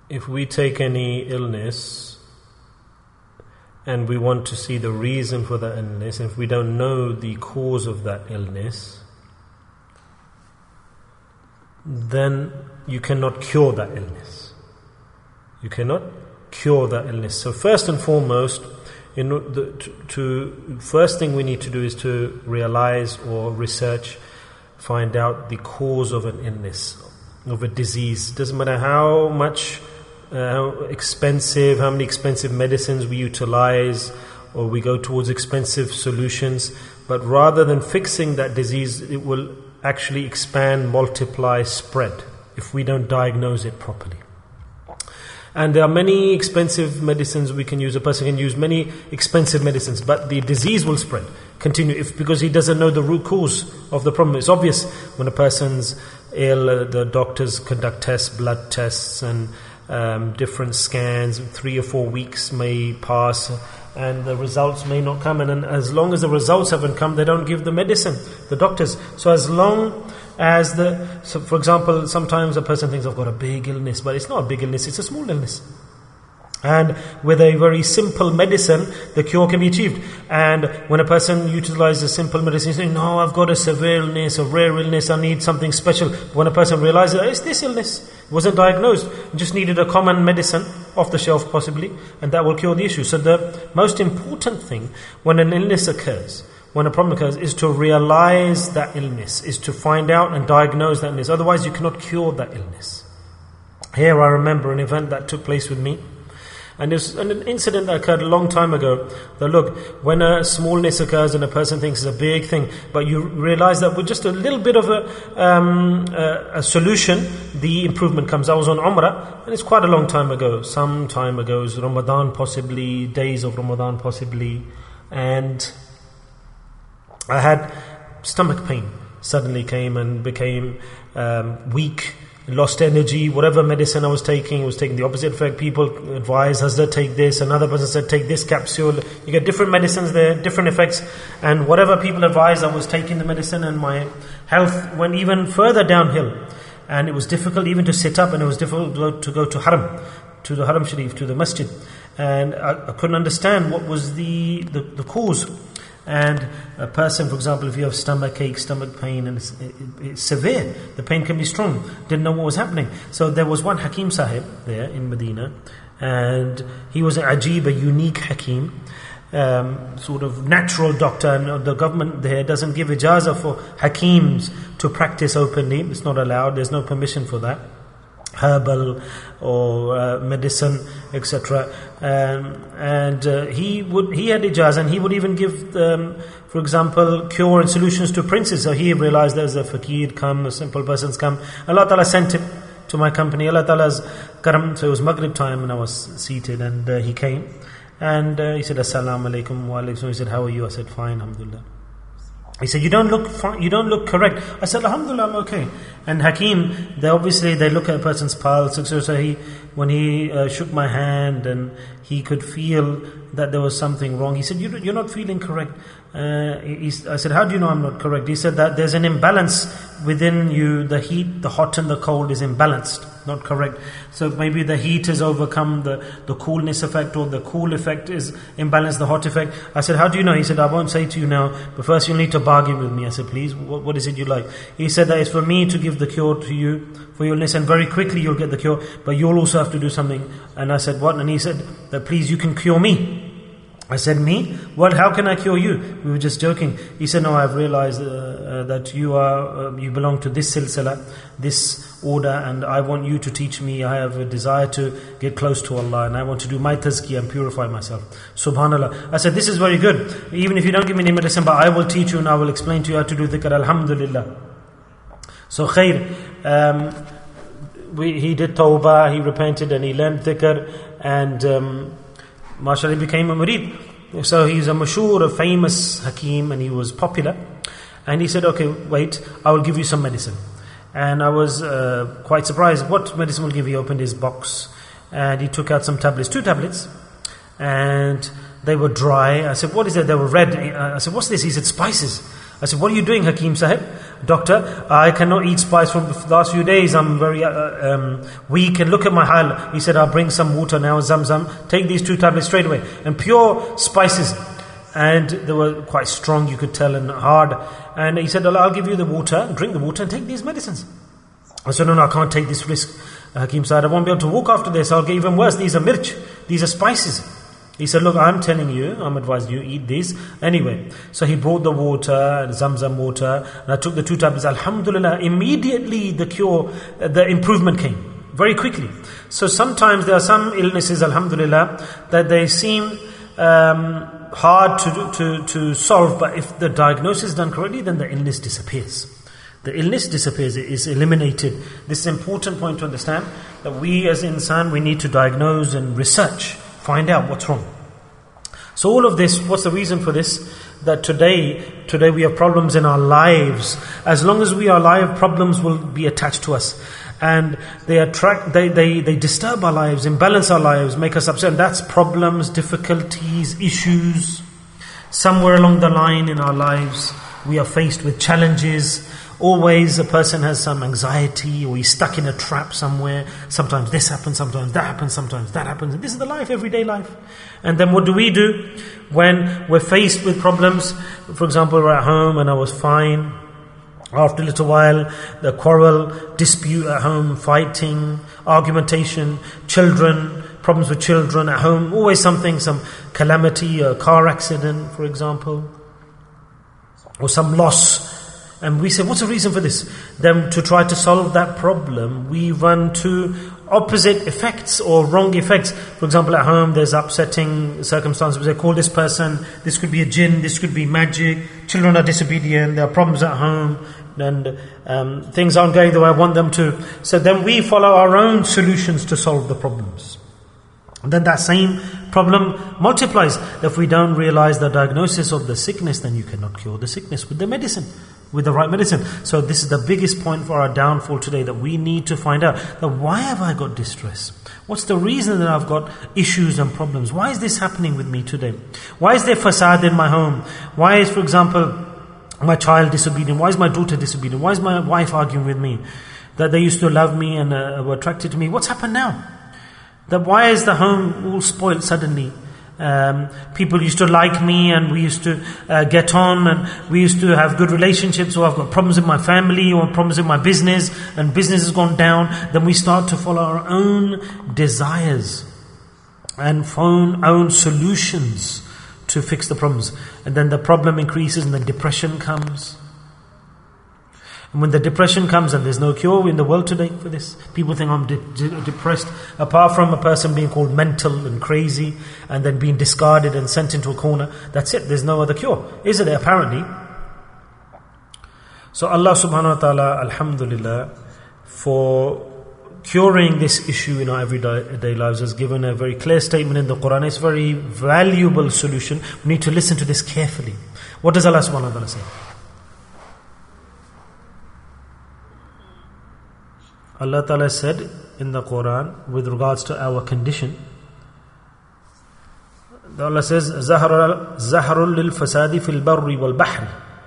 if we take any illness and we want to see the reason for that illness, and if we don't know the cause of that illness, then you cannot cure that illness. You cannot cure that illness. So first and foremost, first thing we need to do is to realize or research, find out the cause of an illness, of a disease. Doesn't matter how much how many expensive medicines we utilize, or we go towards expensive solutions, but rather than fixing that disease, it will actually expand, multiply, spread if we don't diagnose it properly. And there are many expensive medicines we can use. A person can use many expensive medicines, but the disease will spread, continue, because he doesn't know the root cause of the problem. It's obvious when a person's ill, the doctors conduct tests, blood tests, and different scans. 3 or 4 weeks may pass, and the results may not come. And as long as the results haven't come, they don't give the medicine, the doctors. So as long as so for example, sometimes a person thinks, I've got a big illness, but it's not a big illness, it's a small illness. And with a very simple medicine, the cure can be achieved. And when a person utilizes simple medicine, he says, no, I've got a severe illness, a rare illness, I need something special. When a person realizes, it's this illness, it wasn't diagnosed, it just needed a common medicine off the shelf possibly, and that will cure the issue. So the most important thing when an illness occurs, when a problem occurs, is to realize that illness, is to find out and diagnose that illness. Otherwise you cannot cure that illness. Here I remember an event that took place with me. And there's an incident that occurred a long time ago. That look, when a smallness occurs and a person thinks it's a big thing, but you realize that with just a little bit of a solution, the improvement comes. I was on Umrah, and it's quite a long time ago. Some time ago, it was Ramadan possibly, days of Ramadan possibly, and I had stomach pain. Suddenly came and became weak, lost energy. Whatever medicine I was taking the opposite effect. People advised, Hazrat, take this. Another person said, take this capsule. You get different medicines there, different effects. And whatever people advised, I was taking the medicine, and my health went even further downhill. And it was difficult even to sit up, and it was difficult to go to Haram, to the Haram Sharif, to the masjid. And I couldn't understand what was the cause. And a person, for example, if you have stomach ache, stomach pain, and it's severe, the pain can be strong, didn't know what was happening. So there was one Hakim Sahib there in Medina, and he was an ajib, a unique Hakim, sort of natural doctor, and the government there doesn't give ijazah for Hakims to practice openly. It's not allowed, there's no permission for that. Herbal or medicine, etc. And he had ijazah, and he would even give, for example, cure and solutions to princes. So he realized there's a fakir come, a simple person's come. Allah Ta'ala sent him to my company. Allah Ta'ala's karam. So it was Maghrib time, and I was seated, and he came, and he said, Assalamu alaikum wa alaikum. He said, how are you? I said, fine, alhamdulillah. He said, you don't look correct. I said, alhamdulillah, I'm okay. And Hakim, they look at a person's pulse. So when he shook my hand, and he could feel that there was something wrong, he said, you're not feeling correct. I said, how do you know I'm not correct? He said that there's an imbalance within you. The heat, the hot and the cold is imbalanced, not correct. So maybe the heat has overcome the coolness effect, or the cool effect is imbalanced, the hot effect. I said, how do you know? He said, I won't say to you now, but first you'll need to bargain with me. I said, please, what is it you like? He said that it's for me to give the cure to you for your illness, and very quickly you'll get the cure, but you'll also have to do something. And I said, what? And he said that, please, you can cure me. I said, me? What? How can I cure you? We were just joking. He said, no, I've realized that you belong to this silsila, this order, and I want you to teach me. I have a desire to get close to Allah, and I want to do my tazkiyah and purify myself. Subhanallah. I said, this is very good. Even if you don't give me any medicine, but I will teach you, and I will explain to you how to do dhikr. Alhamdulillah. So khair. He did tawbah, he repented, and he learned dhikr, and mashallah, he became a murid. So he's a mashhur, a famous Hakim, and he was popular. And he said, okay, wait, I will give you some medicine. And I was quite surprised. What medicine will give? He opened his box, and he took out some tablets, 2 tablets, and they were dry. I said, what is that? They were red. I said, what's this? He said, spices. I said, what are you doing, Hakim Sahib? doctor, I cannot eat spice for the last few days. I'm very weak. And look at my hal. He said, I'll bring some water now, Zamzam. Take these 2 tablets straight away. And pure spices. And they were quite strong, you could tell, and hard. And he said, I'll give you the water, drink the water and take these medicines. I said, no, I can't take this risk. Hakim said, I won't be able to walk after this. I'll get even worse. These are mirch. These are spices. He said, look, I'm telling you, I'm advising you, eat these. Anyway, so he brought the water, Zamzam water, and I took the 2 tablets. Alhamdulillah, immediately the cure, the improvement came. Very quickly. So sometimes there are some illnesses, alhamdulillah, that they seem hard to solve, but if the diagnosis is done correctly, then the illness disappears. The illness disappears, it is eliminated. This is an important point to understand, that we as insan, we need to diagnose and research, find out what's wrong. So all of this, what's the reason for this? That today we have problems in our lives. As long as we are alive, problems will be attached to us. And they disturb our lives, imbalance our lives, make us upset. And that's problems, difficulties, issues. Somewhere along the line in our lives, we are faced with challenges. Always a person has some anxiety, or he's stuck in a trap somewhere. Sometimes this happens, sometimes that happens, sometimes that happens. And this is the life, everyday life. And then what do? When we're faced with problems? For example, we're at home and I was fine. After a little while, the quarrel, dispute at home, fighting, argumentation, children, problems with children at home. Always something, some calamity, a car accident, for example. Or some loss. And we say, what's the reason for this? Then to try to solve that problem, we run to opposite effects or wrong effects. For example, at home there's upsetting circumstances. We say, call this person, this could be a jinn, this could be magic. Children are disobedient, there are problems at home, and things aren't going the way I want them to. So then we follow our own solutions to solve the problems. And then that same problem multiplies. If we don't realize the diagnosis of the sickness, then you cannot cure the sickness with the medicine, with the right medicine. So this is the biggest point for our downfall today, that we need to find out that why have I got distress? What's the reason that I've got issues and problems? Why is this happening with me today? Why is there fasad in my home? Why is, for example, my child disobedient? Why is my daughter disobedient? Why is my wife arguing with me? That they used to love me and were attracted to me. What's happened now? That why is the home all spoiled suddenly? People used to like me and we used to get on and we used to have good relationships, or I've got problems in my family or problems in my business and business has gone down. Then we start to follow our own desires and own solutions to fix the problems. And then the problem increases and then depression comes. And when the depression comes, and there's no cure in the world today for this. People think I'm depressed. Apart from a person being called mental and crazy and then being discarded and sent into a corner, that's it. There's no other cure. Is it apparently? So Allah subhanahu wa ta'ala, alhamdulillah, for curing this issue in our everyday lives, has given a very clear statement in the Quran. It's a very valuable solution. We need to listen to this carefully. What does Allah subhanahu wa ta'ala say? Allah Ta'ala said in the Quran with regards to our condition, Allah says, زَهْرٌ لِلْفَسَادِ فِي الْبَرِّ وَالْبَحْرِ.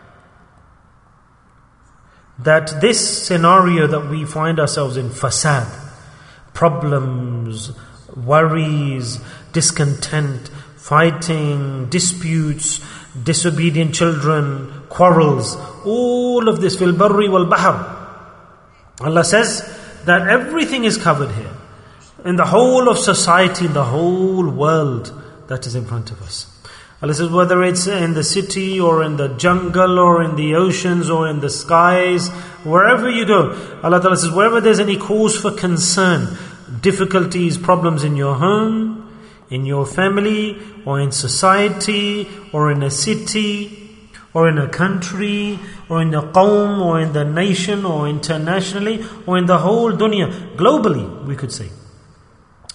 That this scenario that we find ourselves in, fasad, problems, worries, discontent, fighting, disputes, disobedient children, quarrels, all of this, fil barri wal bahr. Allah says that everything is covered here. In the whole of society, in the whole world that is in front of us. Allah says whether it's in the city or in the jungle or in the oceans or in the skies, wherever you go, Allah Ta'ala says wherever there's any cause for concern, difficulties, problems in your home, in your family, or in society, or in a city, or in a country, or in the qawm, or in the nation, or internationally, or in the whole dunya, globally, we could say.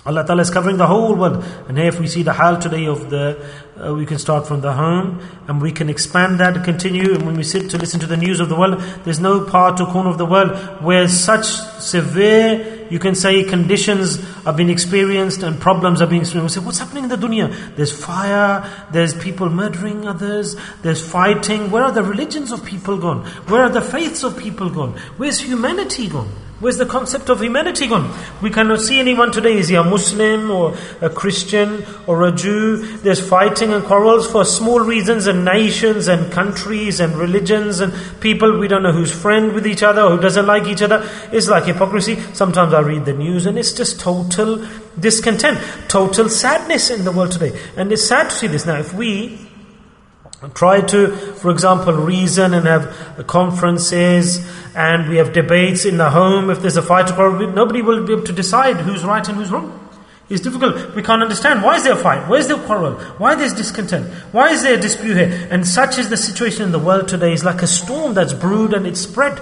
Allah Ta'ala is covering the whole world. And here if we see the hal today of we can start from the home and we can expand that and continue. And when we sit to listen to the news of the world, there's no part or corner of the world where such severe, you can say, conditions are being experienced and problems are being experienced. We say, what's happening in the dunya? There's fire, there's people murdering others, there's fighting. Where are the religions of people gone? Where are the faiths of people gone? Where's humanity gone? Where's the concept of humanity gone? We cannot see anyone today. Is he a Muslim or a Christian or a Jew? There's fighting and quarrels for small reasons, and nations and countries and religions and people. We don't know who's friend with each other or who doesn't like each other. It's like hypocrisy. Sometimes I read the news and it's just total discontent, total sadness in the world today. And it's sad to see this. Now, if we try to, for example, reason and have conferences and we have debates in the home, if there's a fight or quarrel, nobody will be able to decide who's right and who's wrong. It's difficult. We can't understand. Why is there a fight? Why is there a quarrel? Why there's discontent? Why is there a dispute here? And such is the situation in the world today. It's like a storm that's brewed and it's spread.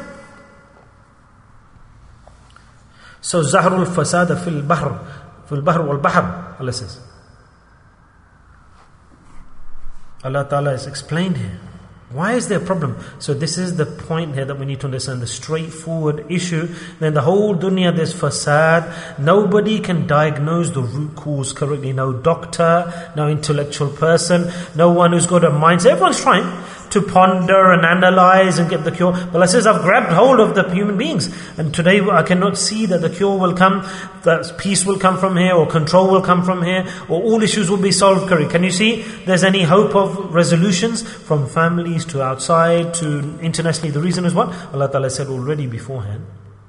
So, Zahrul Fasada fil Bahr wal Bahr, Allah says. Allah Ta'ala has explained here. Why is there a problem? So this is the point here that we need to understand, the straightforward issue. Then the whole dunya, there's fasad. Nobody can diagnose the root cause correctly. No doctor, no intellectual person, no one who's got a mindset. Everyone's trying to ponder and analyze and get the cure. But Allah says, I've grabbed hold of the human beings. And today I cannot see that the cure will come, that peace will come from here, or control will come from here, or all issues will be solved correctly. Can you see there's any hope of resolutions from families to outside to internationally? The reason is what? Allah Ta'ala said already beforehand,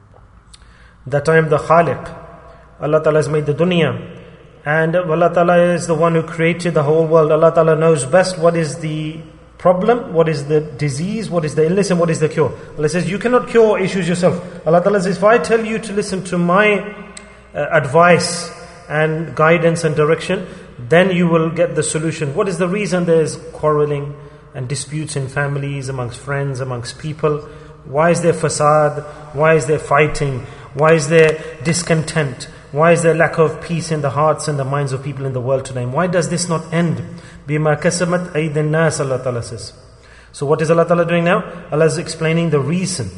that I am the Khaliq. Allah Ta'ala has made the dunya. And Allah Ta'ala is the one who created the whole world. Allah Ta'ala knows best what is the problem, what is the disease, what is the illness, and what is the cure. Allah says, you cannot cure issues yourself. Allah Ta'ala says, if I tell you to listen to my advice and guidance and direction, then you will get the solution. What is the reason there's quarreling and disputes in families, amongst friends, amongst people? Why is there fasad? Why is there fighting? Why is there discontent? Why is there lack of peace in the hearts and the minds of people in the world today? And why does this not end? Bima kasabat aydin nas, Allah Ta'ala says. So what is Allah Ta'ala doing now? Allah is explaining the reason.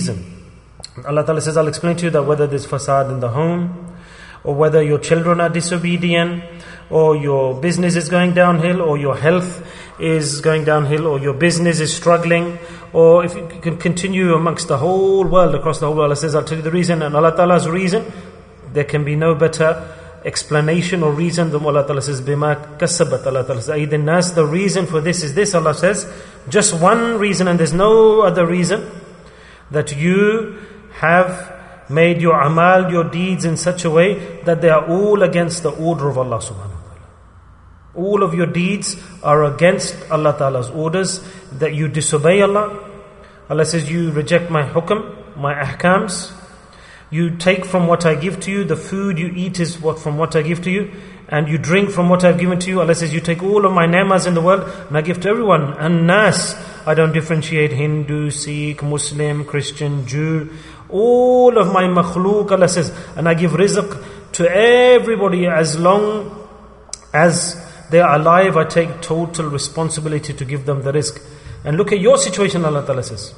Allah Ta'ala says, I'll explain to you that whether there's fasad in the home, or whether your children are disobedient, or your business is going downhill, or your health is going downhill, or your business is struggling, or if you can continue amongst the whole world, across the whole world, Allah says, I'll tell you the reason. And Allah Ta'ala's reason, there can be no better explanation or reason than Allah Ta'ala says, Bima kasabat. Allah Ta'ala says, Aydin nas, the reason for this is this. Allah says, just one reason, and there's no other reason, that you have made your amal, your deeds in such a way that they are all against the order of Allah subhanahu wa ta'ala. All of your deeds are against Allah Ta'ala's orders, that you disobey Allah. Allah says, you reject my hukm, my ahkams. You take from what I give to you. The food you eat is from what I give to you. And you drink from what I've given to you. Allah says, you take all of my ni'mas in the world and I give to everyone. And nas, I don't differentiate Hindu, Sikh, Muslim, Christian, Jew. All of my makhluk, Allah says, and I give rizq to everybody as long as they are alive. I take total responsibility to give them the rizq. And look at your situation, Allah Ta'ala says.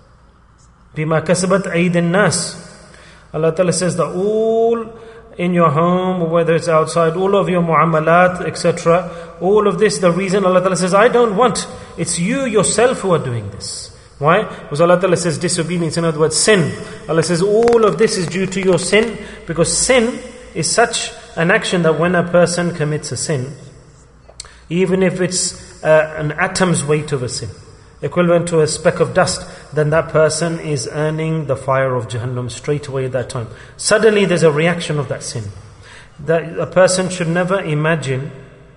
Bima kasabat aydin nas. Allah Ta'ala says that all in your home, or whether it's outside, all of your mu'amalat, etc., all of this, the reason Allah Ta'ala says, I don't want, it's you yourself who are doing this. Why? Because Allah Ta'ala says disobedience, in other words, sin. Allah says all of this is due to your sin, because sin is such an action that when a person commits a sin, even if it's an atom's weight of a sin, equivalent to a speck of dust, then that person is earning the fire of Jahannam straight away at that time. Suddenly there's a reaction of that sin. That a person should never imagine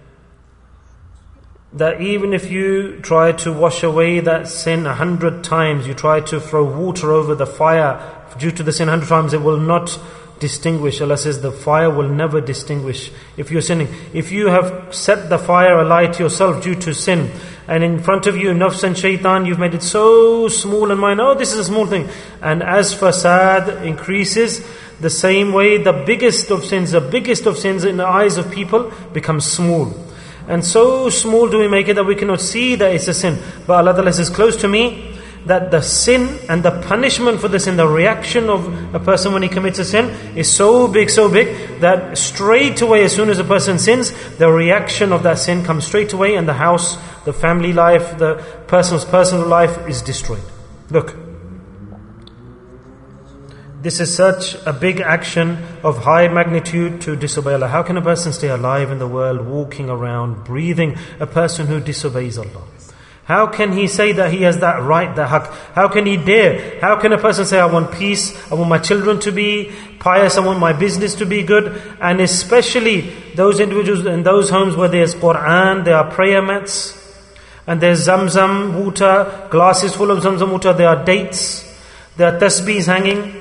that even if you try to wash away that sin 100 times, you try to throw water over the fire due to the sin 100 times, it will not distinguish. Allah says the fire will never distinguish if you're sinning. If you have set the fire alight yourself due to sin, and in front of you, nafs and shaitan, you've made it so small and minor, oh, this is a small thing. And as fasad increases, the same way the biggest of sins in the eyes of people becomes small. And so small do we make it that we cannot see that it's a sin. But Allah Ta'ala says, close to me, that the sin and the punishment for the sin, the reaction of a person when he commits a sin is so big that straight away, as soon as a person sins, the reaction of that sin comes straight away, and the house, the family life, the person's personal life is destroyed. Look, this is such a big action of high magnitude to disobey Allah. How can a person stay alive in the world, walking around, breathing, a person who disobeys Allah? How can he say that he has that right, that haqq? How can he dare? How can a person say, I want peace, I want my children to be pious, I want my business to be good? And especially those individuals in those homes where there's Quran, there are prayer mats, and there's Zamzam water, glasses full of Zamzam water, there are dates, there are tasbeehs hanging.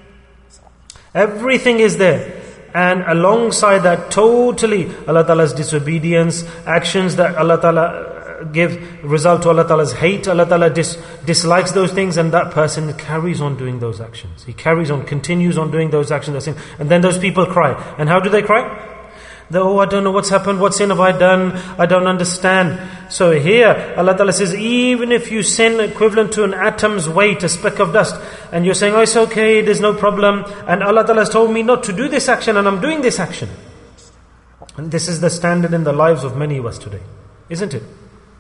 Everything is there. And alongside that, totally Allah Ta'ala's disobedience, actions that Allah Ta'ala give result to Allah Ta'ala's hate. Allah Ta'ala dislikes those things, and that person carries on doing those actions. He continues on doing those actions. And then those people cry. And how do they cry? I don't know what's happened, what sin have I done, I don't understand. So here Allah Ta'ala says, even if you sin equivalent to an atom's weight, a speck of dust, and you're saying, it's okay, there's no problem, and Allah Ta'ala has told me not to do this action, and I'm doing this action. And this is the standard in the lives of many of us today, isn't it?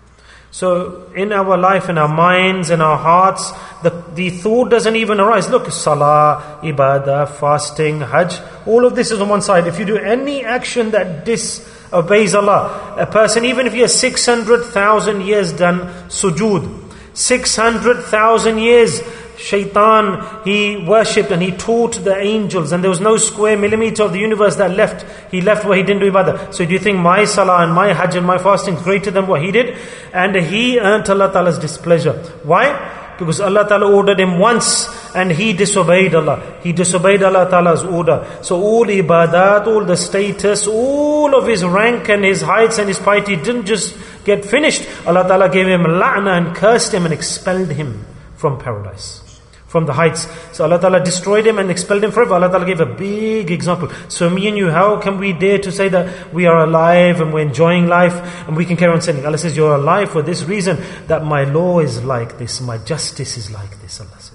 So in our life, in our minds, in our hearts, the thought doesn't even arise. Look, salah, ibadah, fasting, hajj, all of this is on one side. If you do any action that disobeys Allah, a person, even if he has 600,000 years done sujood, 600,000 years, Shaitan, he worshipped and he taught the angels, and there was no square millimeter of the universe that he left where he didn't do ibadah. So do you think my salah and my hajj and my fasting is greater than what he did? And he earned Allah Ta'ala's displeasure. Why? Because Allah Ta'ala ordered him once and he disobeyed Allah. He disobeyed Allah Ta'ala's order. So all ibadat, all the status, all of his rank and his heights and his piety didn't just get finished. Allah Ta'ala gave him la'na and cursed him and expelled him from paradise, from the heights. So Allah Ta'ala destroyed him and expelled him forever. Allah Ta'ala gave a big example. So me and you, how can we dare to say that we are alive and we're enjoying life and we can carry on sinning? Allah says, you're alive for this reason, that my law is like this, my justice is like this, Allah says.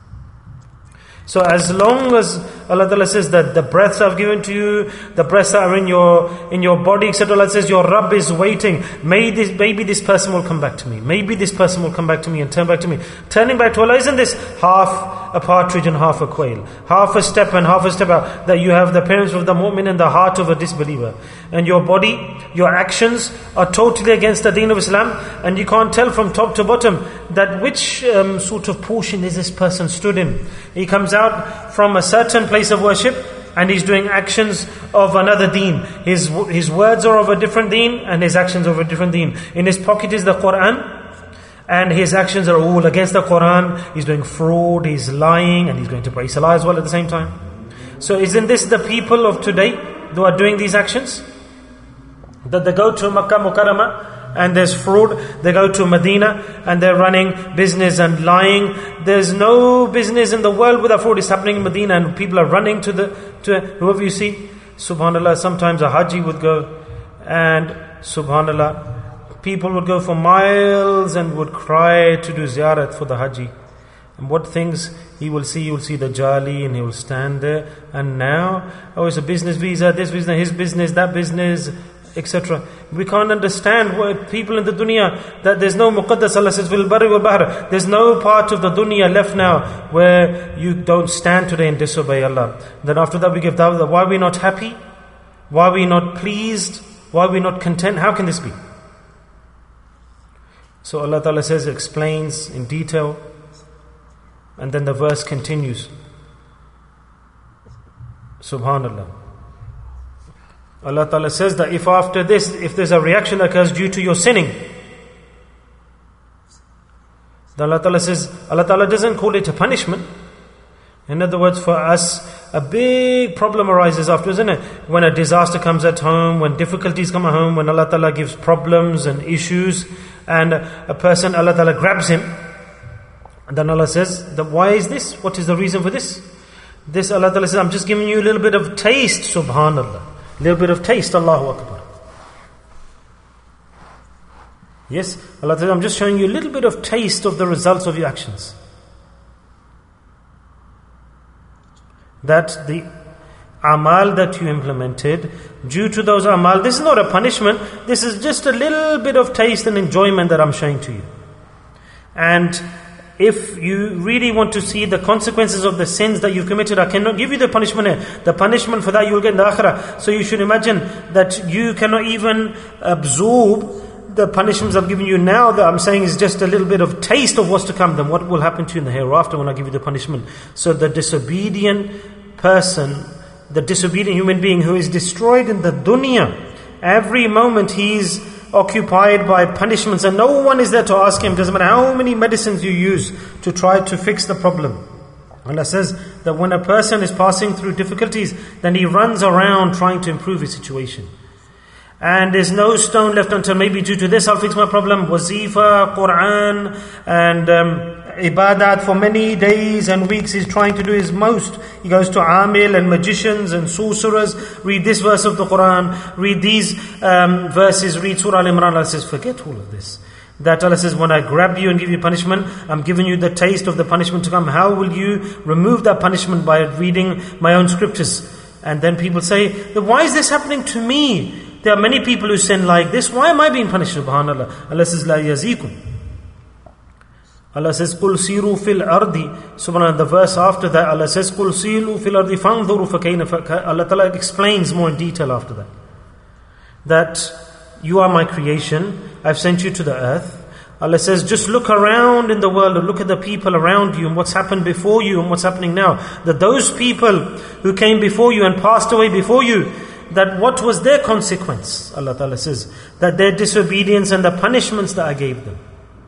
So as long as Allah Ta'ala says that the breaths I've given to you, the breaths that are in your body, etc., Allah says your Rabb is waiting. Maybe this person will come back to me. Maybe this person will come back to me and turn back to me. Turning back to Allah, isn't this half a partridge and half a quail? Half a step and half a step out. That you have the appearance of the mu'min and the heart of a disbeliever. And your body, your actions are totally against the deen of Islam, and you can't tell from top to bottom that which sort of portion is this person stood in. He comes out from a certain place of worship and he's doing actions of another deen. His words are of a different deen and his actions are of a different deen. In his pocket is the Quran and his actions are all against the Quran. He's doing fraud, he's lying, and he's going to pray salah as well at the same time. So isn't this the people of today who are doing these actions? That they go to Makkah Mukarramah and there's fraud. They go to Medina and they're running business and lying. There's no business in the world without fraud. It's happening in Medina and people are running to whoever you see. Subhanallah, sometimes a Haji would go and Subhanallah, people would go for miles and would cry to do ziyarat for the Haji. And what things he will see the jali and he will stand there. And now, it's a business visa, this business, his business, that business, etc. We can't understand what people in the dunya, that there's no muqaddas. Allah says, fil barri wal bahr. There's no part of the dunya left now where you don't stand today and disobey Allah. Then after that we give dawah. Why are we not happy? Why are we not pleased? Why are we not content? How can this be? So Allah Ta'ala says, explains in detail, and then the verse continues. Subhanallah. Allah Ta'ala says that if after this, if there's a reaction that occurs due to your sinning, then Allah Ta'ala says, Allah Ta'ala doesn't call it a punishment. In other words, for us, a big problem arises afterwards, isn't it? When a disaster comes at home, when difficulties come at home, when Allah Ta'ala gives problems and issues, and a person, Allah Ta'ala grabs him, and then Allah says, why is this? What is the reason for this? This Allah Ta'ala says, I'm just giving you a little bit of taste, subhanallah. A little bit of taste, Allahu Akbar. Yes, Allah Ta'ala, I'm just showing you a little bit of taste of the results of your actions. That the amal that you implemented, due to those amal, this is not a punishment, this is just a little bit of taste and enjoyment that I'm showing to you. And if you really want to see the consequences of the sins that you've committed, I cannot give you the punishment here. The punishment for that you'll get in the akhirah. So you should imagine that you cannot even absorb the punishments I've given you now. That I'm saying is just a little bit of taste of what's to come. Then what will happen to you in the hereafter when I give you the punishment? So the disobedient person, the disobedient human being who is destroyed in the dunya, every moment he's occupied by punishments and no one is there to ask him. Doesn't matter how many medicines you use to try to fix the problem. Allah says that when a person is passing through difficulties, then he runs around trying to improve his situation. And there's no stone left until maybe due to this I'll fix my problem. Wazifa, Quran and ibadat for many days and weeks he's trying to do his most. He goes to amil and magicians and sorcerers, read this verse of the Quran, read these verses, read Surah Al-Imran. Allah says, forget all of this. That Allah says, when I grab you and give you punishment, I'm giving you the taste of the punishment to come. How will you remove that punishment? By reading my own scriptures. And then people say, why is this happening to me? There are many people who sin like this. Why am I being punished? Subhanallah. Allah says, La yazikum. Allah says, Qul siru fil ardi. Subhanallah, the verse after that, Allah says, Qul siru fil ardi fanzuru fakayna. Allah Ta'ala explains more in detail after that. That you are my creation. I've sent you to the earth. Allah says, just look around in the world and look at the people around you and what's happened before you and what's happening now. That those people who came before you and passed away before you, that what was their consequence? Allah Ta'ala says, that their disobedience and the punishments that I gave them.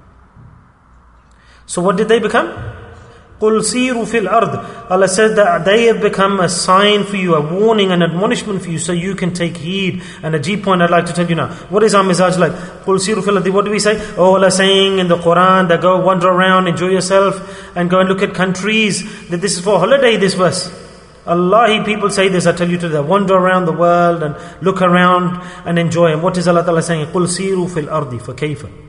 So what did they become? قُلْ سِيرُوا فِي الْأَرْضِ. Allah said that they have become a sign for you, a warning, an admonishment for you, so you can take heed. And a G point I'd like to tell you now. What is our mizaj like? قُلْ سِيرُوا فِي الْأَرْضِ. What do we say? Oh, Allah saying in the Quran that go wander around, enjoy yourself, and go and look at countries. That this is for holiday, this verse. Allahi, people say this, I tell you today, wander around the world and look around and enjoy. And what is Allah Ta'ala saying? قُلْ سِيرُوا فِي الْأَرْضِ فَكَيْفَ.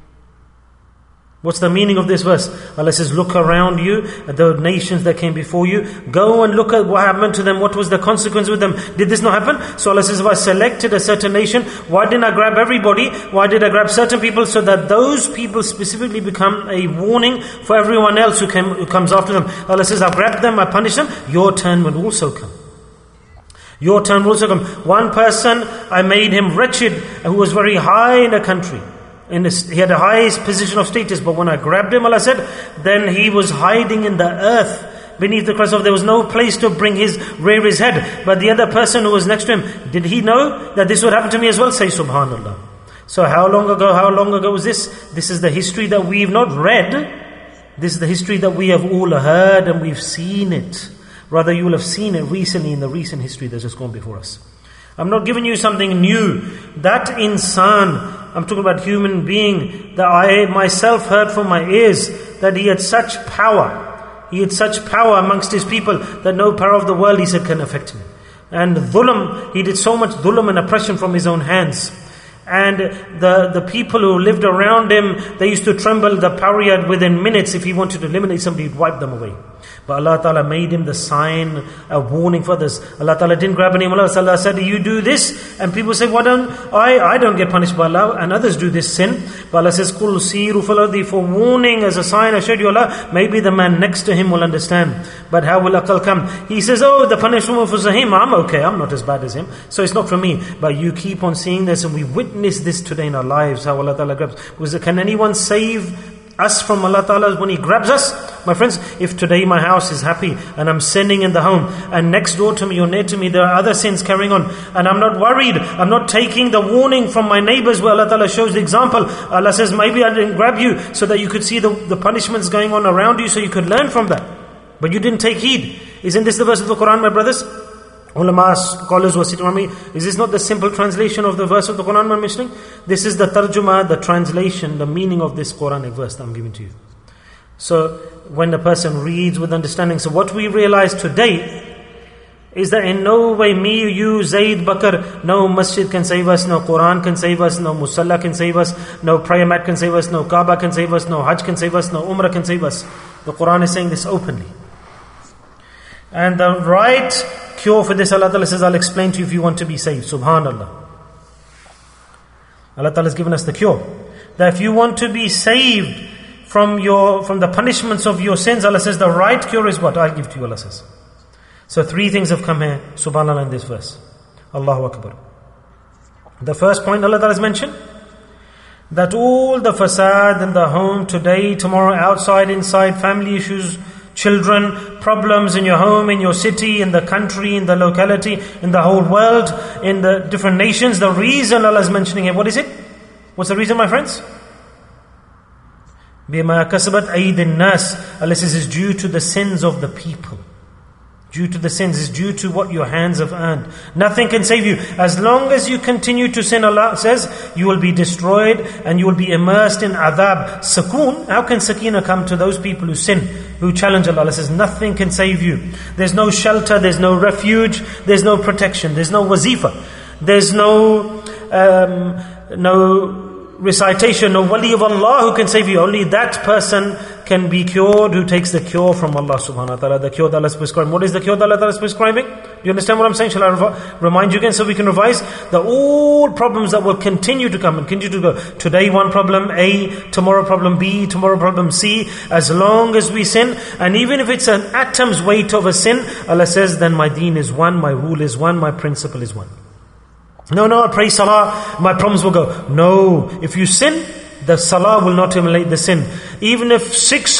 What's the meaning of this verse? Allah says, look around you at the nations that came before you. Go and look at what happened to them. What was the consequence with them? Did this not happen? So Allah says, if I selected a certain nation, why didn't I grab everybody? Why did I grab certain people? So that those people specifically become a warning for everyone else who comes after them. Allah says, I grabbed them, I punished them. Your turn will also come. Your turn will also come. One person, I made him wretched, who was very high in a country. He had the highest position of status, but when I grabbed him, Allah said, then he was hiding in the earth beneath the crust of. There was no place to rear his head. But the other person who was next to him, did he know that this would happen to me as well? Say subhanallah. So how long ago was this? This is the history that we've not read. This is the history that we have all heard and we've seen it. Rather, you will have seen it recently in the recent history that's just gone before us. I'm not giving you something new. That insan, I'm talking about human being, that I myself heard from my ears, that he had such power. He had such power amongst his people that no power of the world, he said, can affect him. And dhulam, he did so much dhulam and oppression from his own hands. And the people who lived around him, they used to tremble. The power he had within minutes. If he wanted to eliminate somebody, he'd wipe them away. But Allah Ta'ala made him the sign, a warning for this. Allah Ta'ala didn't grab anyone else. Allah said, you do this. And people say, I don't get punished by Allah. And others do this sin. But Allah says, Qul siru fil ardi, for warning, as a sign, I showed you Allah. Maybe the man next to him will understand. But how will Aqal come? He says, the punishment for him, I'm okay. I'm not as bad as him. So it's not for me. But you keep on seeing this, and we witness this today in our lives, how Allah Ta'ala grabs. Can anyone save us from Allah Ta'ala when He grabs us? My friends, if today my house is happy and I'm sinning in the home, and next door to me or near to me there are other sins carrying on, and I'm not worried, I'm not taking the warning from my neighbors where Allah Ta'ala shows the example. Allah says, maybe I didn't grab you so that you could see the punishments going on around you, so you could learn from that. But you didn't take heed. Isn't this the verse of the Quran, my brothers? Ulama, scholars were sitting around me. Is this not the simple translation of the verse of the Quran I'm mentioning? This is the tarjuma, the translation, the meaning of this Quranic verse that I'm giving to you. So when the person reads with understanding, so what we realize today is that in no way me, you, Zaid, Bakr, no masjid can save us, no Quran can save us, no Musalla can save us, no prayer mat can save us, no Kaaba can save us, no Hajj can save us, no Umrah can save us. The Quran is saying this openly. And the right cure for this, Allah Ta'ala says, I'll explain to you if you want to be saved. Subhanallah. Allah Ta'ala has given us the cure. That if you want to be saved from the punishments of your sins, Allah says the right cure is what? I'll give to you, Allah says. So 3 things have come here, subhanAllah, in this verse. Allahu Akbar. The first point Allah Ta'ala has mentioned, that all the fasad in the home today, tomorrow, outside, inside, family issues, children, problems in your home, in your city, in the country, in the locality, in the whole world, in the different nations, the reason Allah is mentioning here, what is it? What's the reason, my friends? بِمَا كَسَبَتْ أَيْدِ النَّاسِ. Allah says it's due to the sins of the people. Due to the sins, is due to what your hands have earned. Nothing can save you. As long as you continue to sin, Allah says, you will be destroyed and you will be immersed in adhab. Sakoon, how can sakina come to those people who sin, who challenge Allah? Allah says, nothing can save you. There's no shelter, there's no refuge, there's no protection, there's no wazifa, there's no recitation, no wali of Allah who can save you. Only that person can be cured who takes the cure from Allah subhanahu wa ta'ala. The cure that Allah is prescribing. What is the cure that Allah is prescribing? Do you understand what I'm saying? Shall I remind you again so we can revise? The all problems that will continue to come and continue to go. Today one problem A, tomorrow problem B, tomorrow problem C. As long as we sin, and even if it's an atom's weight of a sin, Allah says, then my deen is one, my rule is one, my principle is one. No, I pray salah, my problems will go. No, if you sin, the salah will not eliminate the sin. Even if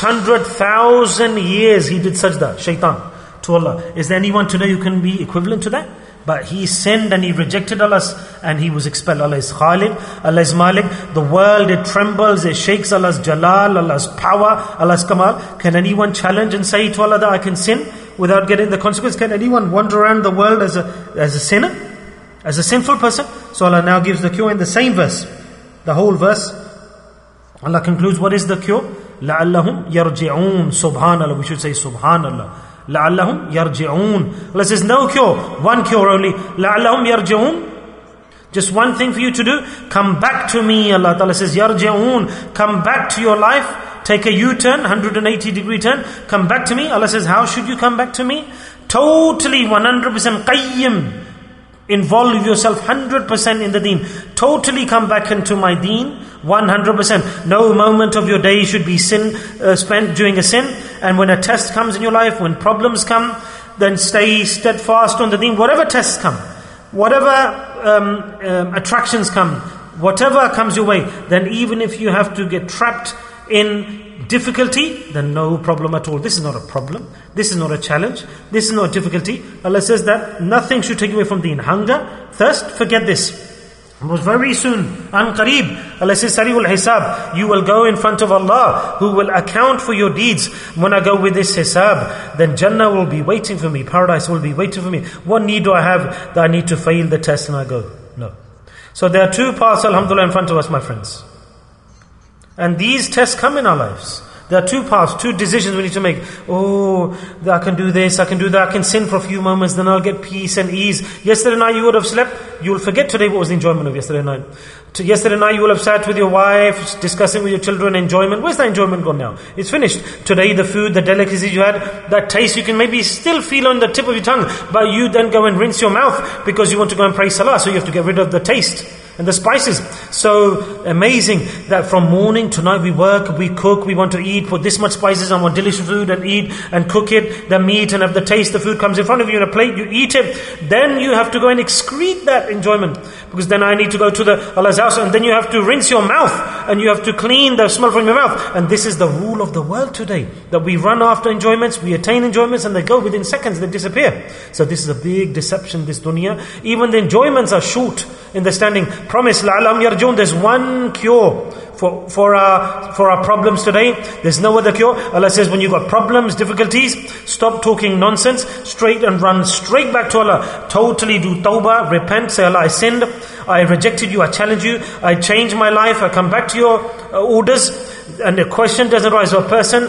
600,000 years he did sajda, shaitan, to Allah. Is there anyone today who can be equivalent to that? But he sinned and he rejected Allah and he was expelled. Allah is Khalid, Allah is Malik. The world, it trembles, it shakes. Allah's Jalal, Allah's power, Allah's Kamal. Can anyone challenge and say to Allah that I can sin without getting the consequence? Can anyone wander around the world as a sinner? As a sinful person? So Allah now gives the cure in the same verse. The whole verse, Allah concludes, what is the cure? لَعَلَّهُمْ يَرْجِعُونَ. Subhanallah, we should say Subhanallah. لَعَلَّهُمْ يَرْجِعُونَ. Allah says no cure, one cure only. لَعَلَّهُمْ يَرْجِعُونَ. Just one thing for you to do, come back to me. Allah Ta'ala says, يَرْجِعُونَ. Come back to your life, take a U-turn, 180-degree turn, come back to me. Allah says, how should you come back to me? Totally 100% qayyim. Involve yourself 100% in the deen. Totally come back into my deen 100%. No moment of your day should be spent doing a sin. And when a test comes in your life, when problems come, then stay steadfast on the deen. Whatever tests come, whatever attractions come, whatever comes your way, then even if you have to get trapped in difficulty, then no problem at all. This is not a problem. This is not a challenge. This is not a difficulty. Allah says that nothing should take you away from deen. Hunger, thirst, forget this. It was very soon, an qareeb. Allah says, Sari'ul Hisab. You will go in front of Allah, who will account for your deeds. When I go with this Hisab, then Jannah will be waiting for me. Paradise will be waiting for me. What need do I have that I need to fail the test and I go? No. So there are 2 paths, alhamdulillah, in front of us, my friends. And these tests come in our lives. There are 2 paths, 2 decisions we need to make. Oh, I can do this, I can do that, I can sin for a few moments, then I'll get peace and ease. Yesterday night you would have slept, you will forget today what was the enjoyment of yesterday night. Yesterday night you will have sat with your wife, discussing with your children, enjoyment. Where's the enjoyment gone now? It's finished. Today the food, the delicacies you had, that taste you can maybe still feel on the tip of your tongue, but you then go and rinse your mouth because you want to go and pray salah, so you have to get rid of the taste and the spices. So amazing that from morning to night we work, we cook, we want to eat, put this much spices on one delicious food and eat and cook it, the meat and have the taste, the food comes in front of you in a plate, you eat it, then you have to go and excrete that enjoyment, because then I need to go to Allah's house, and then you have to rinse your mouth and you have to clean the smell from your mouth. And this is the rule of the world today, that we run after enjoyments, we attain enjoyments, and they go within seconds, they disappear. So this is a big deception, this dunya. Even the enjoyments are short in the standing. Promise, la'alam yarjun, there's one cure for our problems today. There's no other cure. Allah says, when you've got problems, difficulties, stop talking nonsense, straight and run straight back to Allah. Totally do tawbah, repent, say, Allah, I sinned, I rejected you, I challenge you, I change my life, I come back to your orders. And the question doesn't arise. So a person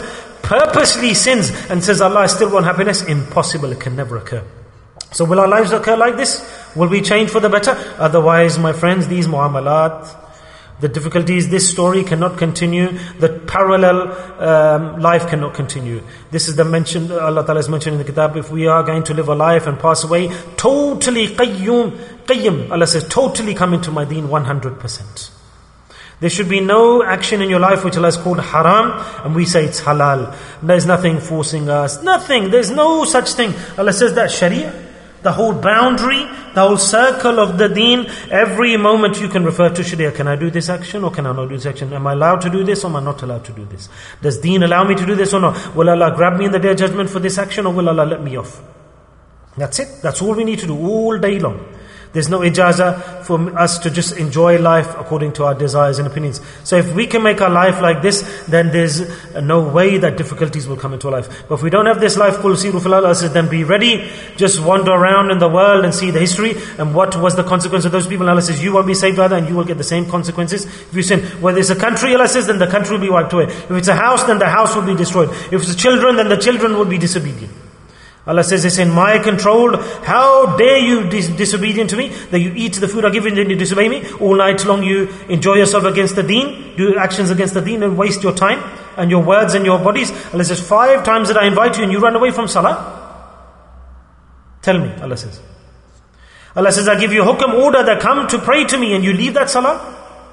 purposely sins and says, Allah, I still want happiness, impossible, it can never occur. So will our lives occur like this? Will we change for the better? Otherwise, my friends, these mu'amalat, the difficulties, this story cannot continue. The parallel life cannot continue. This is the mention, Allah Ta'ala has mentioned in the kitab, if we are going to live a life and pass away, totally qayyum, Allah says, totally come into my deen 100%. There should be no action in your life which Allah has called haram, and we say it's halal. There's nothing forcing us, nothing, there's no such thing. Allah says that Sharia, the whole boundary, the whole circle of the deen, every moment you can refer to Sharia. Can I do this action or can I not do this action? Am I allowed to do this or am I not allowed to do this? Does deen allow me to do this or not? Will Allah grab me in the day of judgment for this action or will Allah let me off? That's it. That's all we need to do all day long. There's no ijazah for us to just enjoy life according to our desires and opinions. So if we can make our life like this, then there's no way that difficulties will come into our life. But if we don't have this life, Allah says, then be ready, just wander around in the world and see the history and what was the consequence of those people. Allah says, you won't be saved either and you will get the same consequences if you sin. Whether it's a country, Allah says, then the country will be wiped away. If it's a house, then the house will be destroyed. If it's children, then the children will be disobedient. Allah says, it's in my control. How dare you disobedient to me? That you eat the food I give you and then you disobey me. All night long you enjoy yourself against the deen, do actions against the deen and waste your time and your words and your bodies. Allah says, 5 times that I invite you and you run away from salah. Tell me, Allah says. Allah says, I give you hukam, order that come to pray to me and you leave that salah.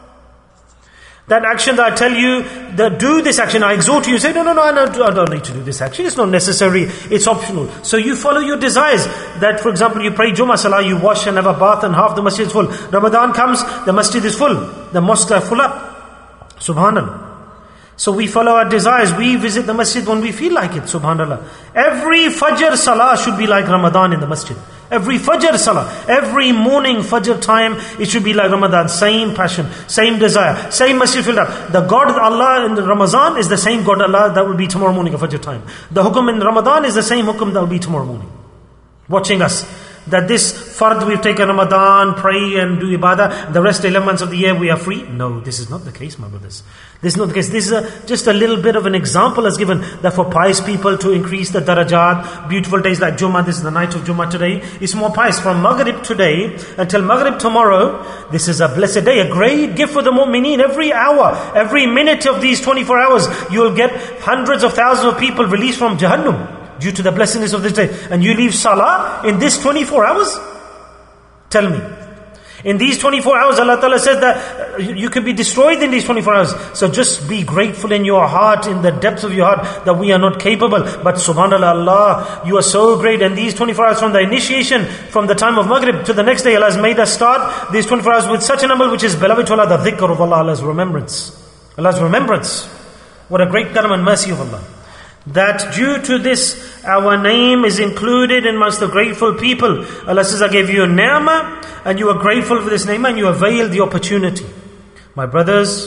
That action that I tell you, that do this action, I exhort you say, no, I don't need to do this action, it's not necessary, it's optional. So you follow your desires. That for example, you pray Jummah Salah, you wash and have a bath and half the masjid is full. Ramadan comes, the masjid is full, the mosques are full up. Subhanallah. So we follow our desires, we visit the masjid when we feel like it, subhanallah. Every Fajr Salah should be like Ramadan in the masjid. Every Fajr Salah, every morning Fajr time, it should be like Ramadan. Same passion, same desire, same masjid filled up. The God of Allah in Ramadan is the same God Allah that will be tomorrow morning at Fajr time. The hukum in Ramadan is the same hukum that will be tomorrow morning. Watching us. That this fard we've taken Ramadan, pray and do ibadah, the rest 11 months of the year we are free. No, this is not the case, my brothers. This is not the case. This is just a little bit of an example as given that for pious people to increase the darajat, beautiful days like Jummah, this is the night of Jummah today, it's more pious. From Maghrib today until Maghrib tomorrow, this is a blessed day, a great gift for the mu'mineen. Every hour, every minute of these 24 hours, you will get hundreds of thousands of people released from Jahannam due to the blessedness of this day. And you leave salah in this 24 hours? Tell me. In these 24 hours, Allah Ta'ala says that you can be destroyed in these 24 hours. So just be grateful in your heart, in the depths of your heart, that we are not capable. But subhanAllah, Allah, you are so great. And these 24 hours from the initiation, from the time of Maghrib to the next day, Allah has made us start these 24 hours with such an amal which is beloved to Allah, the dhikr of Allah, Allah's remembrance. Allah's remembrance. What a great karam and mercy of Allah. That due to this, our name is included in amongst the grateful people. Allah says, I gave you a ni'mah, and you are grateful for this ni'mah, and you availed the opportunity. My brothers,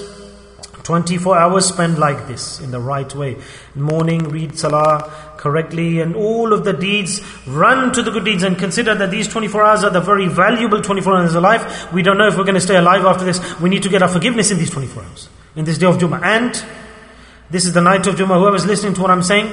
24 hours spent like this, in the right way. Morning, read salah correctly, and all of the deeds, run to the good deeds, and consider that these 24 hours are the very valuable 24 hours of life. We don't know if we're going to stay alive after this. We need to get our forgiveness in these 24 hours, in this day of Jummah. And this is the night of Jummah. Whoever's listening to what I'm saying,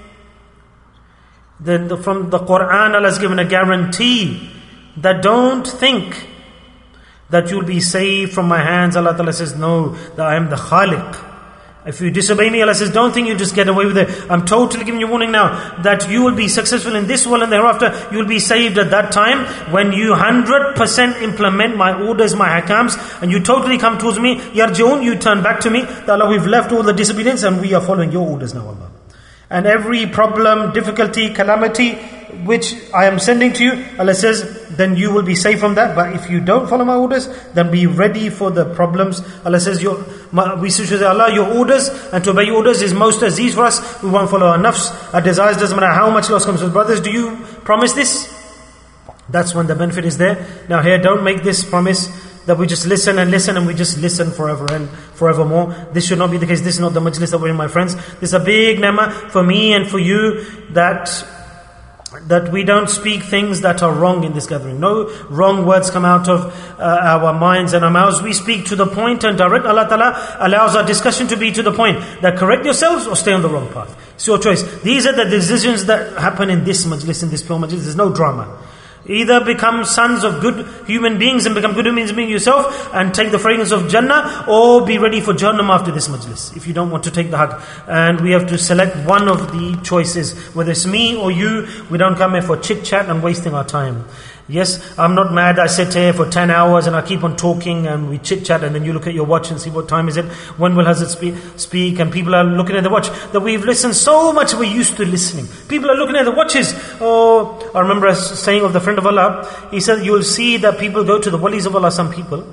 then from the Quran, Allah has given a guarantee that don't think that you'll be saved from my hands. Allah Ta'ala says, no, that I am the Khaliq. If you disobey me, Allah says, don't think you just get away with it. I'm totally giving you warning now that you will be successful in this world and thereafter. You will be saved at that time when you 100% implement my orders, my hakams, and you totally come towards me. Yarji'un, you turn back to me. That Allah, we've left all the disobedience and we are following your orders now, Allah. And every problem, difficulty, calamity which I am sending to you, Allah says, then you will be safe from that. But if you don't follow my orders, then be ready for the problems. Allah says, we should say, Allah, your orders, and to obey your orders is most aziz for us. We won't follow our nafs, our desires, doesn't matter how much loss comes. So brothers, do you promise this? That's when the benefit is there. Now here, don't make this promise that we just listen and we just listen forever and forevermore. This should not be the case. This is not the majlis that we're in, my friends. This is a big ni'mah for me and for you, that that we don't speak things that are wrong in this gathering. No wrong words come out of our minds and our mouths. We speak to the point and direct. Allah Ta'ala allows our discussion to be to the point. That correct yourselves or stay on the wrong path. It's your choice. These are the decisions that happen in this majlis, in this pure majlis. There's no drama. Either become sons of good human beings and become good human beings yourself and take the fragrance of Jannah, or be ready for Jahannam after this majlis, if you don't want to take the haqq. And we have to select one of the choices, whether it's me or you. We don't come here for chit chat and wasting our time. Yes, I'm not mad. I sit here for 10 hours and I keep on talking and we chit chat, and then you look at your watch and see what time is it, when will Hazrat speak, and people are looking at the watch. That we've listened so much, we're used to listening. People are looking at the watches. Oh, I remember a saying of the friend of Allah. He said, you'll see that people go to the walis of Allah, some people,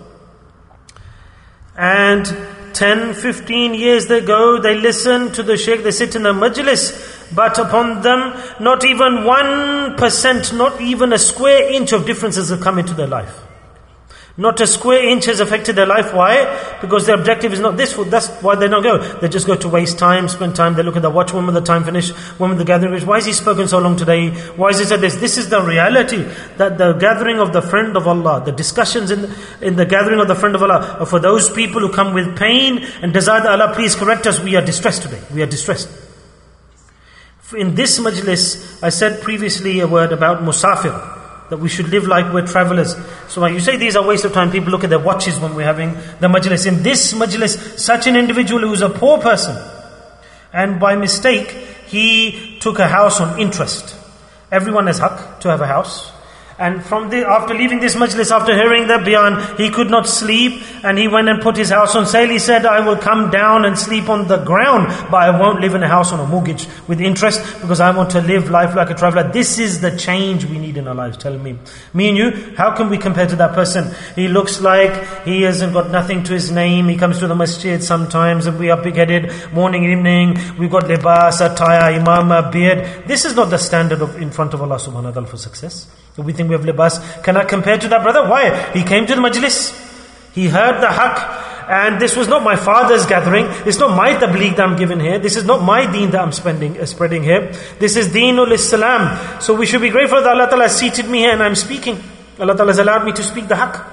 and 10, 15 years they go, they listen to the shaykh, they sit in the majlis, but upon them, not even 1%, not even a square inch of differences have come into their life. Not a square inch has affected their life. Why? Because their objective is not this. That's why they don't go. They just go to waste time, spend time. They look at the watch. When will the time finish? When will the gathering finish? Why has he spoken so long today? Why has he said this? This is the reality. That the gathering of the friend of Allah, the discussions in the gathering of the friend of Allah, are for those people who come with pain and desire that Allah please correct us. We are distressed today. We are distressed. In this majlis, I said previously a word about musafir, that we should live like we're travelers. So when you say these are waste of time, people look at their watches when we're having the majlis. In this majlis, such an individual who's a poor person, and by mistake, he took a house on interest. Everyone has haqq to have a house. And after leaving this majlis, after hearing the bayan, he could not sleep, and he went and put his house on sale. He said, I will come down and sleep on the ground, but I won't live in a house on a mortgage with interest, because I want to live life like a traveler. This is the change we need in our lives. Tell me and you, how can we compare to that person? He looks like he hasn't got nothing to his name. He comes to the masjid sometimes, and we are big-headed, morning, evening. We've got libas, attire, imam, beard. This is not the standard in front of Allah subhanahu wa ta'ala for success. We think we have libas. Cannot compare to that brother. Why? He came to the majlis. He heard the haqq. And this was not my father's gathering. It's not my tabligh that I'm giving here. This is not my deen that I'm spreading here. This is Deenul Islam. So we should be grateful that Allah Ta'ala has seated me here and I'm speaking. Allah Ta'ala has allowed me to speak the haqq.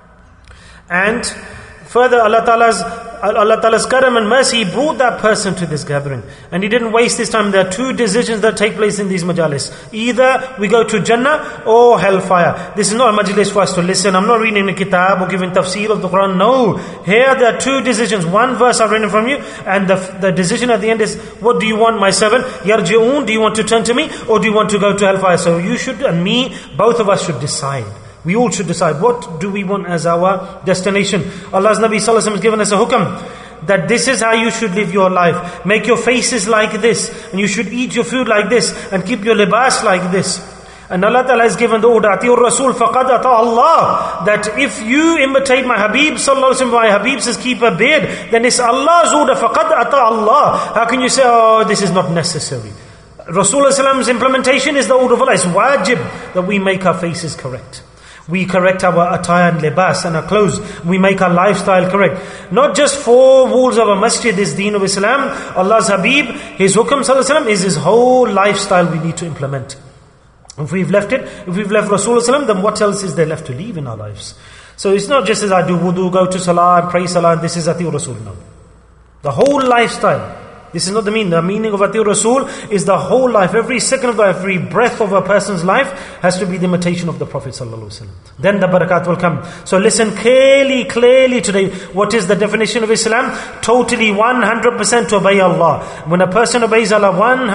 And further, Allah Ta'ala's karam and mercy brought that person to this gathering. And he didn't waste his time. There are two decisions that take place in these majalis. Either we go to Jannah or hellfire. This is not a majlis for us to listen. I'm not reading a kitab or giving tafsir of the Quran. No. Here there are two decisions. One verse I've written from you, and the decision at the end is, what do you want, my servant? Yarji'un, do you want to turn to me, or do you want to go to hellfire? So you should, and me, both of us should decide. We all should decide, what do we want as our destination? Allah's Nabi Sallallahu Alaihi Wasallam has given us a hukam, that this is how you should live your life. Make your faces like this, and you should eat your food like this, and keep your libas like this. And Allah Ta'ala has given the order, Atiur Rasul faqad ata Allah, that if you imitate my Habib Sallallahu Alaihi Wasallam, my Habib says keep a beard, then it's Allah's order, faqad ata Allah. How can you say, oh, this is not necessary? Rasulullah's implementation is the order of Allah. It's wajib that we make our faces correct. We correct our attire and libas and our clothes. We make our lifestyle correct. Not just four walls of a masjid, this deen of Islam. Allah's Habib, His hukam Sallallahu Alaihi Wasallam is His whole lifestyle we need to implement. If we've left it, if we've left Rasulullah, then what else is there left to leave in our lives? So it's not just as I do wudu, go to salah and pray salah, and this is Atiur Rasul. No. The whole lifestyle. This is not the meaning. The meaning of Atiur Rasul is the whole life. Every second of life, every breath of a person's life has to be the imitation of the Prophet ﷺ. Then the barakat will come. So listen clearly today. What is the definition of Islam? Totally 100% to obey Allah. When a person obeys Allah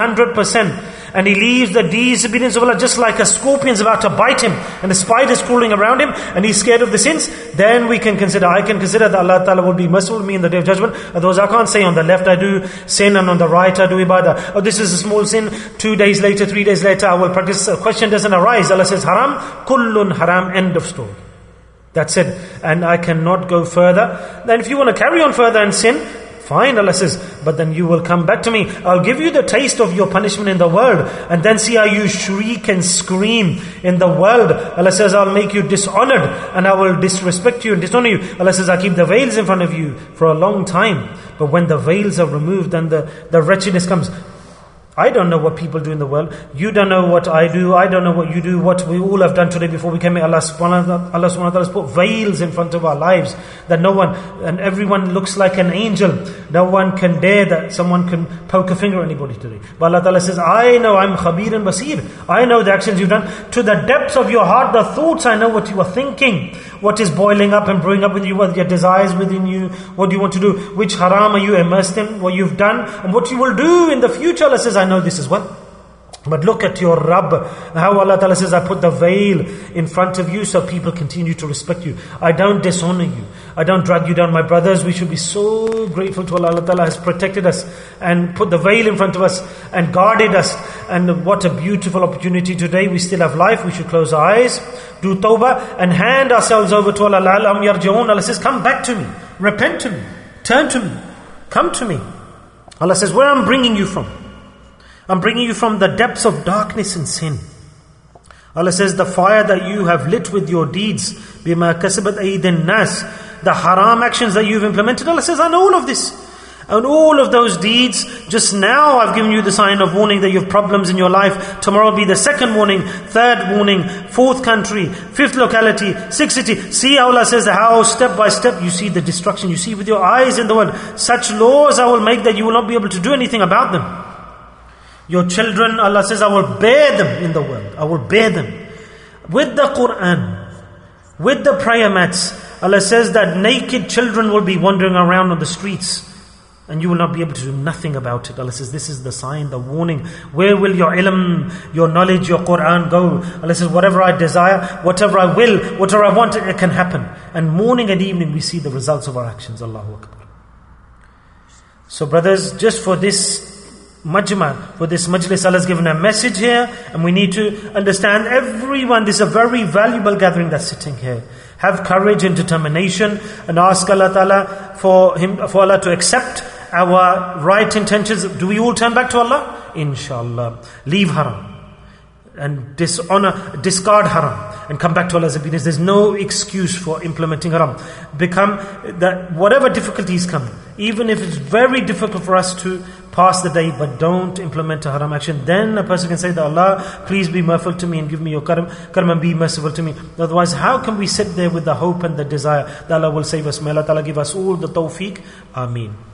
100%, and he leaves the disobedience of Allah, just like a scorpion's about to bite him, and the spider's crawling around him, and he's scared of the sins, then I can consider that Allah Ta'ala will be merciful to me in the day of judgment. Otherwise I can't say on the left I do sin and on the right I do ibadah. Oh, this is a small sin, 2 days later, 3 days later I will practice. A question doesn't arise. Allah says haram, kullun haram, end of story. That's it. And I cannot go further. Then if you want to carry on further and sin, fine, Allah says, but then you will come back to me. I'll give you the taste of your punishment in the world, and then see how you shriek and scream in the world. Allah says, I'll make you dishonored, and I will disrespect you and dishonor you. Allah says, I'll keep the veils in front of you for a long time. But when the veils are removed, then the wretchedness comes. I don't know what people do in the world. You don't know what I do. I don't know what you do. What we all have done today before we came here. Allah subhanahu wa ta'ala has put veils in front of our lives that no one, and everyone looks like an angel. No one can dare that someone can poke a finger at anybody today. But Allah ta'ala says, I know, I'm Khabir and Basir. I know the actions you've done. To the depths of your heart, the thoughts, I know what you are thinking. What is boiling up and brewing up with you, what your desires within you, what do you want to do, which haram are you immersed in, what you've done, and what you will do in the future. Allah says, I know this as well. But look at your Rabb, how Allah Ta'ala says, I put the veil in front of you so people continue to respect you. I don't dishonor you. I don't drag you down. My brothers, we should be so grateful to Allah. Allah Ta'ala has protected us and put the veil in front of us and guarded us. And what a beautiful opportunity today. We still have life. We should close our eyes, do tawbah, and hand ourselves over to Allah. La'allam yarji'un. Allah says, come back to me. Repent to me. Turn to me. Come to me. Allah says, where I'm bringing you from? I'm bringing you from the depths of darkness and sin. Allah says, the fire that you have lit with your deeds, بِمَا كَسَبَتْ أَيْدِ النَّاسِ, the haram actions that you've implemented. Allah says, I know all of this. And all of those deeds, just now I've given you the sign of warning that you have problems in your life. Tomorrow will be the second warning, third warning, fourth country, fifth locality, sixth city. See, Allah says how step by step you see the destruction. You see with your eyes in the world. Such laws I will make that you will not be able to do anything about them. Your children, Allah says, I will bear them in the world. I will bear them. With the Quran, with the prayer mats, Allah says that naked children will be wandering around on the streets. And you will not be able to do nothing about it. Allah says, this is the sign, the warning. Where will your ilm, your knowledge, your Quran go? Allah says, whatever I desire, whatever I will, whatever I want, it can happen. And morning and evening we see the results of our actions. Allahu Akbar. So brothers, just for this majma, for this majlis, Allah has given a message here, and we need to understand everyone, this is a very valuable gathering that's sitting here. Have courage and determination, and ask Allah Ta'ala for Allah to accept our right intentions. Do we all turn back to Allah? Inshallah. Leave haram and discard haram and come back to Allah's obedience. There's no excuse for implementing haram. Become that whatever difficulties come, even if it's very difficult for us to pass the day, but don't implement a haram action. Then a person can say that, Allah, please be merciful to me and give me your karam and be merciful to me. Otherwise, how can we sit there with the hope and the desire that Allah will save us? May Allah Ta'ala give us all the tawfiq. Ameen.